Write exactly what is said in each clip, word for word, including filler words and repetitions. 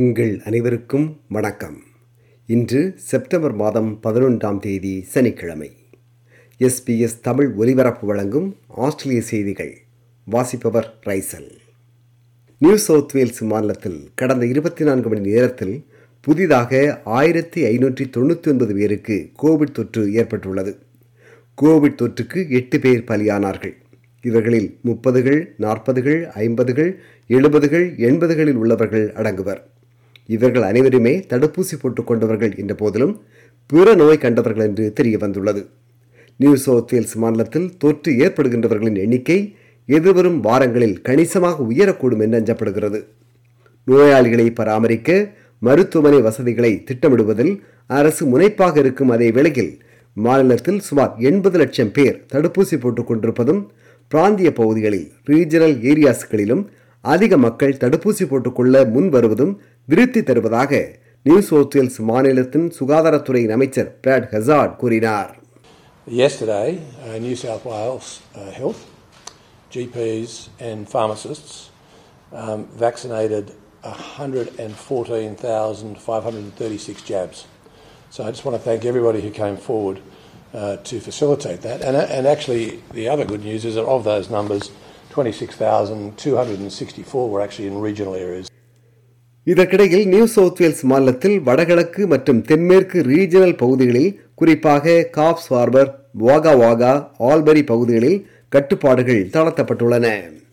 உங்கள் அனைவருக்கும் வணக்கம். இன்று செப்டம்பர் மாதம் பதினொன்றாம் தேதி சனிக்கிழமை. எஸ்பிஎஸ் தமிழ் ஒலிபரப்பு வழங்கும் ஆஸ்திரேலிய செய்திகள். வாசிப்பவர் ரைசல். நியூ சவுத் வேல்ஸ் மாநிலத்தில் கடந்த இருபத்தி நான்கு மணி நேரத்தில் புதிதாக ஆயிரத்தி ஐநூற்றி தொண்ணூற்றி ஒன்பது பேருக்கு கோவிட் தொற்று ஏற்பட்டுள்ளது. கோவிட் தொற்றுக்கு எட்டு பேர் பலியானார்கள். இவர்களில் முப்பதுகள், நாற்பதுகள், ஐம்பதுகள், எழுபதுகள், எண்பதுகளில் உள்ளவர்கள் அடங்குவர். இவர்கள் அனைவருமே தடுப்பூசி போட்டுக் கொண்டவர்கள் என்ற போதிலும் பிற நோய் கண்டவர்கள் என்று தெரிய வந்துள்ளது. நியூ சவுத் வேல்ஸ் மாநிலத்தில் தொற்று ஏற்படுகின்றவர்களின் எண்ணிக்கை எதிர்வரும் வாரங்களில் கணிசமாக உயரக்கூடும் என்று அஞ்சப்படுகிறது. நோயாளிகளை பராமரிக்க மருத்துவமனை வசதிகளை திட்டமிடுவதில் அரசு முனைப்பாக இருக்கும் அதே வேளையில் மாநிலத்தில் சுமார் எண்பது லட்சம் பேர் தடுப்பூசி போட்டுக் கொண்டிருப்பதும் பிராந்திய பகுதிகளில் ரீஜனல் ஏரியாஸ்களிலும் அதிக மக்கள் தடுப்பூசி போட்டுக்கொள்ள முன் வருவதும் திருப்தி தருவதாக நியூ சவுத் வேல்ஸ் மாநிலத்தின் சுகாதாரத்துறையின் அமைச்சர் பிராட் ஹசார்ட் கூறினார். Yesterday, uh, New South Wales uh, Health, G Ps and pharmacists um, vaccinated one hundred fourteen thousand five hundred thirty-six jabs. So I just want to thank everybody who came forward uh, to facilitate that. And, and actually, the other good news is that of those numbers, twenty-six thousand two hundred sixty-four were actually in regional areas. இதற்கிடையில் New South Wales மாநிலத்தில் வடகிழக்கு மற்றும் தென்மேற்கு regional பகுதிகளில் குறிப்பாக Coffs Harbour, Wagga Wagga, Albury பகுதிகளில் கட்டுப்பாடுகள் தளர்த்தப்பட்டுள்ளன.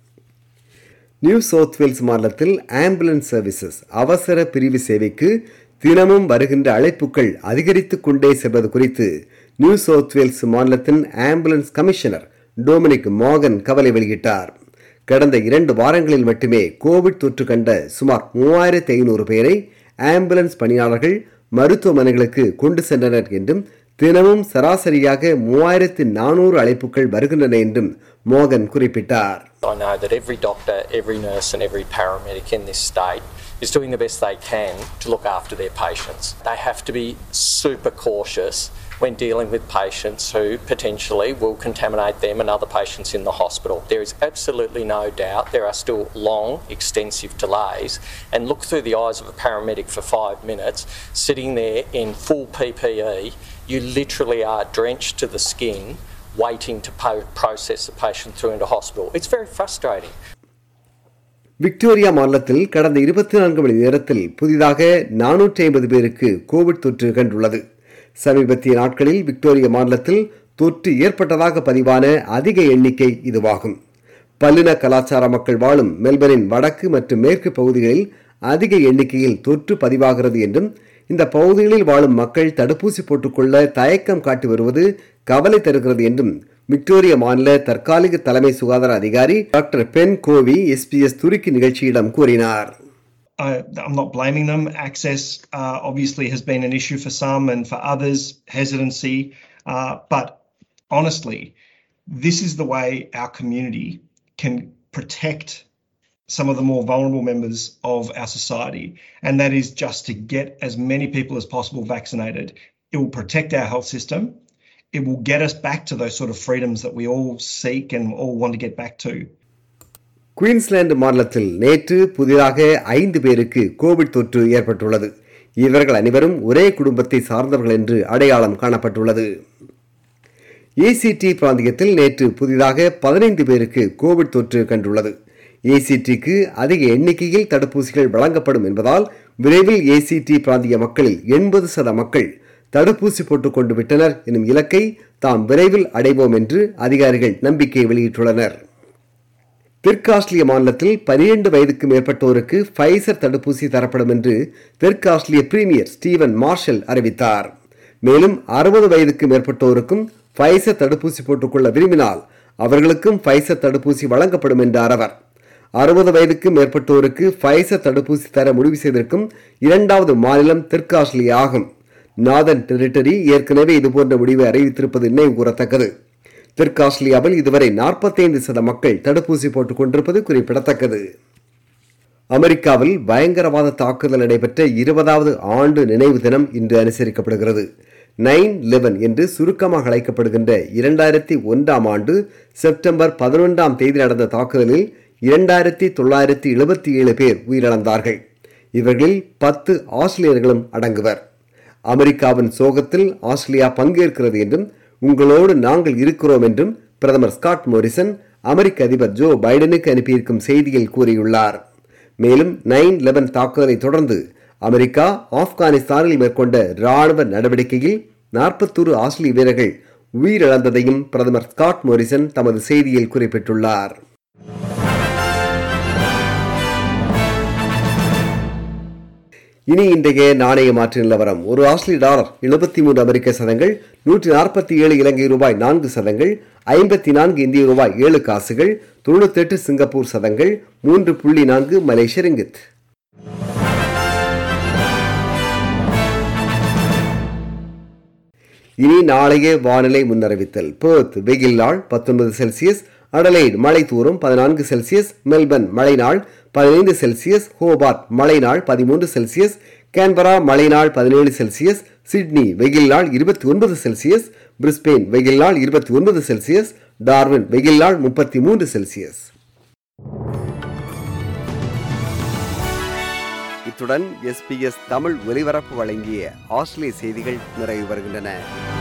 நியூ சவுத் வேல்ஸ் மாநிலத்தில் ஆம்புலன்ஸ் சர்வீசஸ் அவசர பிரிவு சேவைக்கு தினமும் வருகின்ற அழைப்புகள் அதிகரித்துக் கொண்டே செல்வது குறித்து நியூ சவுத் வேல்ஸ் மாநிலத்தின் ஆம்புலன்ஸ் கமிஷனர் டொமினிக் மார்கன் கவலை வெளியிட்டார். கடந்த இரண்டு வாரங்களில் மட்டுமே கோவிட் தொற்று கண்ட சுமார் மூவாயிரத்தி ஐநூறு பேரை ஆம்புலன்ஸ் பணியாளர்கள் மருத்துவமனைகளுக்கு கொண்டு சென்றனர் என்றும் தினமும் சராசரியாக மூவாயிரத்தி நானூறு அழைப்புகள் வருகின்றன என்றும் மோகன் குறிப்பிட்டார். I know that every doctor, every nurse and every paramedic in this state is doing the best they can to look after their patients. They have to be super cautious when dealing with patients who potentially will contaminate them and other patients in the hospital. There is absolutely no doubt there are still long, extensive delays, and look through the eyes of a paramedic for five minutes, sitting there in full P P E, you literally are drenched to the skin, waiting to po- process the patient through into hospital. It's very frustrating. Victoria மாநிலத்தில் கடந்த இருபத்தி நான்கு மணி நேரத்தில் புதிதாக நானூற்றி ஐம்பது பேருக்கு Covid தொற்று கண்டுள்ளது. சமீபத்திய நாட்களில் விக்டோரியா மாநிலத்தில் தொற்று ஏற்பட்டதாக பதிவான அதிக எண்ணிக்கை இதுவாகும். பல்லின கலாச்சார மக்கள் வாழும் மெல்பர்னின் வடக்கு மற்றும் மேற்கு பகுதிகளில் அதிக எண்ணிக்கையில் தொற்று பதிவாகிறது என்றும் இந்த பகுதிகளில் வாழும் மக்கள் தடுப்பூசி போட்டுக்கொள்ள தயக்கம் காட்டி வருவது கவலை தருகிறது என்றும் விக்டோரியா மாநில தற்காலிக தலைமை சுகாதார அதிகாரி டாக்டர் பென் கோவி எஸ்பிஎஸ் துருக்கி நிகழ்ச்சியிடம் கூறினார். I, I'm not blaming them. Access uh, obviously has been an issue for some and for others, hesitancy. Uh, but honestly, this is the way our community can protect some of the more vulnerable members of our society. And that is just to get as many people as possible vaccinated. It will protect our health system. It will get us back to those sort of freedoms that we all seek and all want to get back to. Queensland மாநிலத்தில் நேற்று புதிதாக ஐந்து பேருக்கு Covid தொற்று ஏற்பட்டுள்ளது. இவர்கள் அனைவரும் ஒரே குடும்பத்தை சார்ந்தவர்கள் என்று அடையாளம் காணப்பட்டுள்ளது. ஏசிடி பிராந்தியத்தில் நேற்று புதிதாக பதினைந்து பேருக்கு கோவிட் தொற்று கண்டுள்ளது. ஏசிடிக்கு அதிக எண்ணிக்கையில் தடுப்பூசிகள் வழங்கப்படும் என்பதால் விரைவில் ஏசிடி பிராந்திய மக்களில் எண்பது சத மக்கள் தடுப்பூசி போட்டுக் கொண்டு விட்டனர் எனும் இலக்கை தாம் விரைவில் அடைவோம் என்று அதிகாரிகள் நம்பிக்கை வெளியிட்டுள்ளனர். தெற்கு ஆஸ்திரேலிய மாநிலத்தில் பனிரெண்டு வயதுக்கு மேற்பட்டோருக்கு ஃபைசர் தடுப்பூசி தரப்படும் என்று தெற்கு ஆஸ்திரேலிய பிரீமியர் ஸ்டீவன் மார்ஷல் அறிவித்தார். மேலும் அறுபது வயதுக்கு மேற்பட்டோருக்கும் ஃபைசர் தடுப்பூசி போட்டுக்கொள்ள விரும்பினால் அவர்களுக்கும் ஃபைசர் தடுப்பூசி வழங்கப்படும் என்றார் அவர். அறுபது வயதுக்கு மேற்பட்டோருக்கு ஃபைசர் தடுப்பூசி தர முடிவு செய்திருக்கும் இரண்டாவது மாநிலம் தெற்கு ஆஸ்திரேலியா ஆகும். நார்தர்ன் டெரிட்டரி ஏற்கனவே இதுபோன்ற முடிவை அறிவித்திருப்பது நினைவு கூறத்தக்கது. தெற்கு ஆஸ்திரேலியாவில் இதுவரை நாற்பத்தி ஐந்து சத மக்கள் தடுப்பூசி போட்டுக் கொண்டிருப்பது குறிப்பிடத்தக்கது. அமெரிக்காவில் பயங்கரவாத தாக்குதல் நடைபெற்ற இருபதாவது ஆண்டு நினைவு தினம் இன்று அனுசரிக்கப்படுகிறது. நைன் லெவன் என்று சுருக்கமாக அழைக்கப்படுகின்ற இரண்டாயிரத்தி ஒன்றாம் ஆண்டு செப்டம்பர் பதினொன்றாம் தேதி நடந்த தாக்குதலில் இரண்டாயிரத்தி தொள்ளாயிரத்தி எழுபத்தி ஏழு பேர் உயிரிழந்தார்கள். இவர்களில் பத்து ஆஸ்திரேலியர்களும் அடங்குவர். அமெரிக்காவின் சோகத்தில் ஆஸ்திரேலியா பங்கேற்கிறது என்றும் உங்களோடு நாங்கள் இருக்கிறோம் என்றும் பிரதமர் ஸ்காட் மோரிசன் அமெரிக்க அதிபர் ஜோ பைடனுக்கு அனுப்பியிருக்கும் செய்தியில் கூறியுள்ளார். மேலும் நைன் லெவன் தாக்குதலை தொடர்ந்து அமெரிக்கா ஆப்கானிஸ்தானில் மேற்கொண்ட ராணுவ நடவடிக்கையில் நாற்பத்தொரு ஆஸ்திரேலிய வீரர்கள் உயிரிழந்ததையும் பிரதமர் ஸ்காட் மோரிசன் தமது செய்தியில் குறிப்பிட்டுள்ளார். இனி இன்றைய நாணய மாற்று நிலவரம். ஒரு ஆஸ்திரேலிய டாலர் எழுபத்தி மூன்று அமெரிக்க சதங்கள், நூற்றி நாற்பத்தி ஏழு இலங்கை ரூபாய் நான்கு சதங்கள், ஐம்பத்தி நான்கு இந்திய ரூபாய் ஏழு காசுகள், தொண்ணூத்தி எட்டு சிங்கப்பூர் சதங்கள், மூன்று புள்ளி நான்கு மலேசிய ரிங்கித். இனி நாளைய வானிலை முன்னறிவித்தல். பெர்த் வெயில் நாள் பத்தொன்பது செல்சியஸ், அடலைட் மழை தூரும் பதினான்கு செல்சியஸ், மெல்பர்ன் மழை நாள் பதினைந்து செல்சியஸ், ஹோபார்ட் மழை நாள் பதிமூன்று செல்சியஸ், கேன்பரா மழை நாள் பதினேழு செல்சியஸ், சிட்னி வெயில் நாள் இருபத்தி ஒன்பது செல்சியஸ், பிரிஸ்பெயின் வெயில் நாள் இருபத்தி ஒன்பது செல்சியஸ், டார்வின் வெயில் நாள் முப்பத்தி மூன்று செல்சியஸ். இத்துடன் எஸ்பிஎஸ் தமிழ் ஒலிபரப்பு வழங்கிய ஆஸ்திரேலிய செய்திகள் நிறைவு வருகின்றன.